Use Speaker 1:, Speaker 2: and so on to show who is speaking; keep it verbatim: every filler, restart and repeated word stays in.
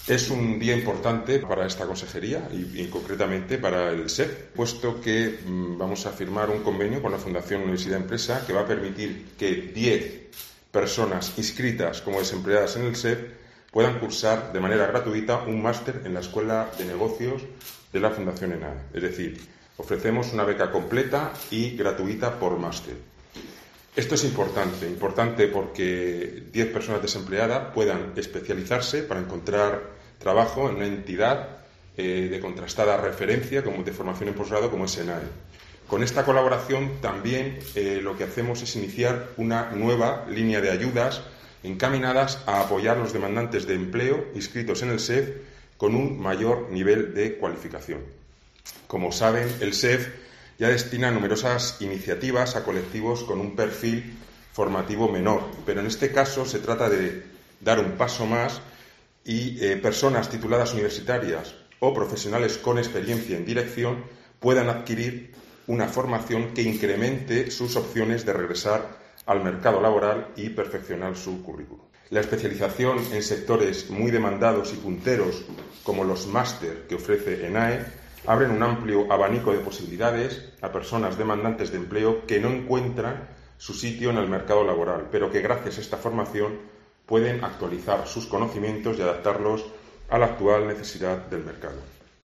Speaker 1: Es un día importante para esta consejería y, y concretamente para el S E F, puesto que mmm, vamos a firmar un convenio con la Fundación Universidad Empresa que va a permitir que diez personas inscritas como desempleadas en el S E F puedan cursar de manera gratuita un máster en la Escuela de Negocios de la Fundación ENAE. Es decir, ofrecemos una beca completa y gratuita por máster. Esto es importante, importante porque diez personas desempleadas puedan especializarse para encontrar trabajo en una entidad eh, de contrastada referencia como de formación en posgrado como es ENAE. Con esta colaboración también eh, lo que hacemos es iniciar una nueva línea de ayudas encaminadas a apoyar a los demandantes de empleo inscritos en el S E F con un mayor nivel de cualificación. Como saben, el S E F ya destina numerosas iniciativas a colectivos con un perfil formativo menor, pero en este caso se trata de dar un paso más y eh, personas tituladas universitarias o profesionales con experiencia en dirección puedan adquirir una formación que incremente sus opciones de regresar al mercado laboral y perfeccionar su currículum. La especialización en sectores muy demandados y punteros, como los máster que ofrece ENAE, abren un amplio abanico de posibilidades a personas demandantes de empleo que no encuentran su sitio en el mercado laboral, pero que gracias a esta formación pueden actualizar sus conocimientos y adaptarlos a la actual necesidad del mercado.